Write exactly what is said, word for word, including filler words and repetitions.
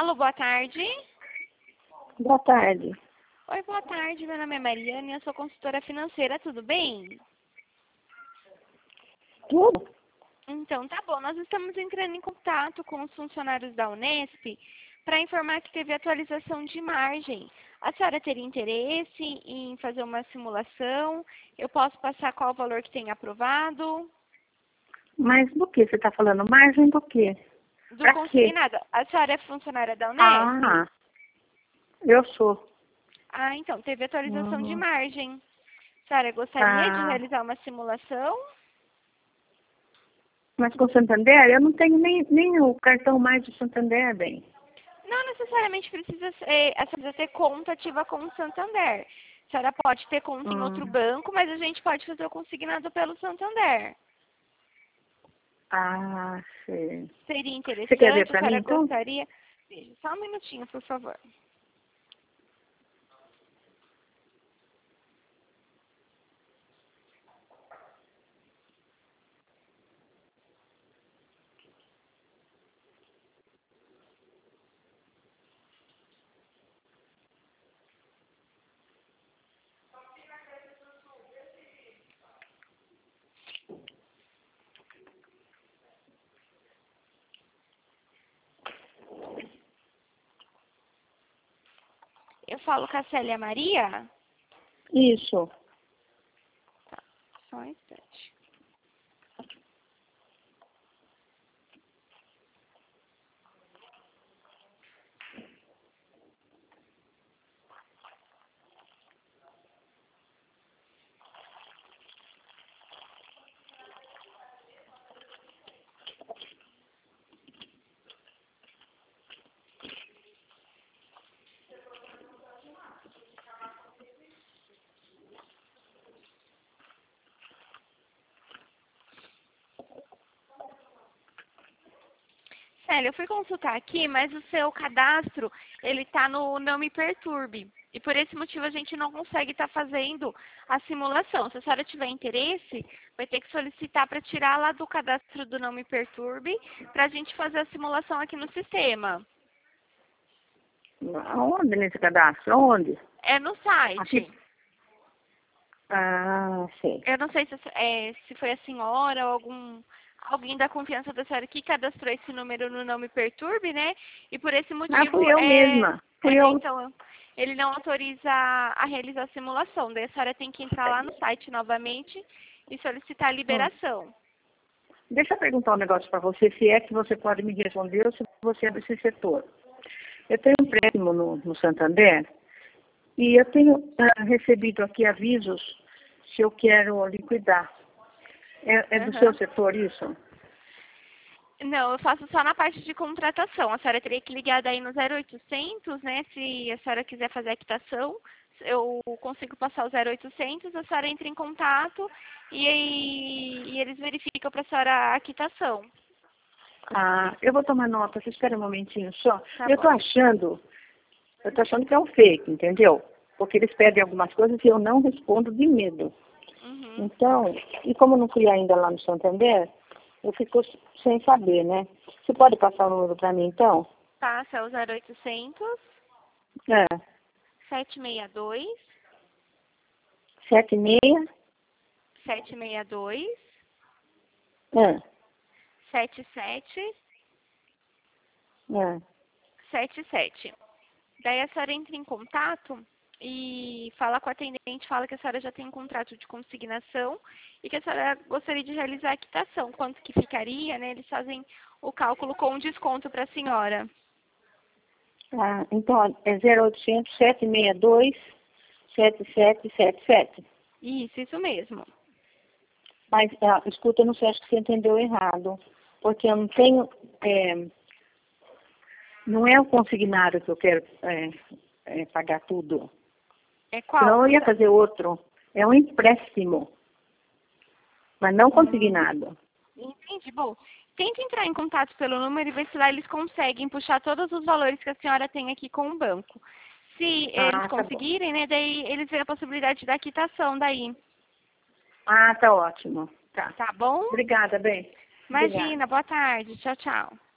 Alô, boa tarde. Boa tarde. Oi, boa tarde. Meu nome é Mariana e eu sou consultora financeira, tudo bem? Tudo? Então, tá bom. Nós estamos entrando em contato com os funcionários da Unesp para informar que teve atualização de margem. A senhora teria interesse em fazer uma simulação? Eu posso passar qual o valor que tem aprovado? Mas do que você está falando? Margem do quê? Do Pra quê? consignado. A senhora é funcionária da Unesp? Ah, eu sou. Ah, então, teve atualização de Uhum. margem. A senhora gostaria de Ah, realizar uma simulação? mas com Santander, eu não tenho nem, nem o cartão mais de Santander, bem. Não necessariamente precisa, ser, a senhora precisa ter conta ativa com o Santander. A senhora pode ter conta em outro Hum. banco, mas a gente pode fazer o consignado pelo Santander. Ah, sei. Seria Você quer ver interessante? A para mim, senhora então? gostaria? Veja, só um minutinho, por favor. Eu falo com a Célia Maria? Isso. Tá, só um instante. Célia, eu fui consultar aqui, mas o seu cadastro, ele está no Não Me Perturbe. E por esse motivo a gente não consegue estar fazendo a simulação. Se a senhora tiver interesse, vai ter que solicitar para tirar lá do cadastro do Não Me Perturbe, para a gente fazer a simulação aqui no sistema. Aonde nesse cadastro? Aonde? É no site. Aqui. Ah, sei. Eu não sei se, é, se foi a senhora ou algum, alguém da confiança da senhora que cadastrou esse número no Não Me Perturbe, né? E por esse Ah, fui motivo, eu é, mesma. Fui é, eu. então, ele não autoriza a realizar a simulação. Daí a senhora tem que entrar lá no site novamente e solicitar a Hum. liberação. Deixa eu perguntar um negócio para você, se é que você pode me responder ou se você é desse setor. Eu tenho um empréstimo no, no Santander e eu tenho ah, recebido aqui avisos se eu quero liquidar. É, é do seu Aham. setor isso? Não, eu faço só na parte de contratação. A senhora teria que ligar daí no zero oitocentos, né? Se a senhora quiser fazer a quitação, eu consigo passar o zero oitocentos, a senhora entra em contato e, aí- e eles verificam para a senhora a quitação. Ah, eu vou tomar nota, você espera um momentinho só. Tá Eu estou bom. achando, eu estou achando que é um fake, entendeu? Porque eles pedem algumas coisas e eu não respondo de medo. Uhum. Então, e como eu não fui ainda lá no Santander, eu fico sem saber, né? Você pode passar o número para mim, então? Passa o zero oitocentos, É, sete seis dois, sete meia, sete seis dois, é, sete sete é. sete sete. Daí a senhora entra em contato e fala com a atendente, fala que a senhora já tem um contrato de consignação e que a senhora gostaria de realizar a quitação. Quanto que ficaria, né? Eles fazem o cálculo com um desconto para a senhora. Ah, então, é zero oitocentos, sete seis dois, sete sete sete sete. Isso, isso mesmo. Mas, ah, escuta, eu não sei, acho que você entendeu errado. Porque eu não tenho, é, não é o consignado que eu quero é, é, pagar tudo. É qual? Senão eu ia fazer outro. É um empréstimo, mas não Hum, consignado. entendi. Bom, tente entrar em contato pelo número e ver se lá eles conseguem puxar todos os valores que a senhora tem aqui com o banco. Se eles Ah, tá bom. conseguirem, né, daí eles veem a possibilidade da quitação daí. Ah, tá ótimo. Tá. Tá bom? Obrigada, bem. Obrigada. Imagina, boa tarde. Tchau, tchau.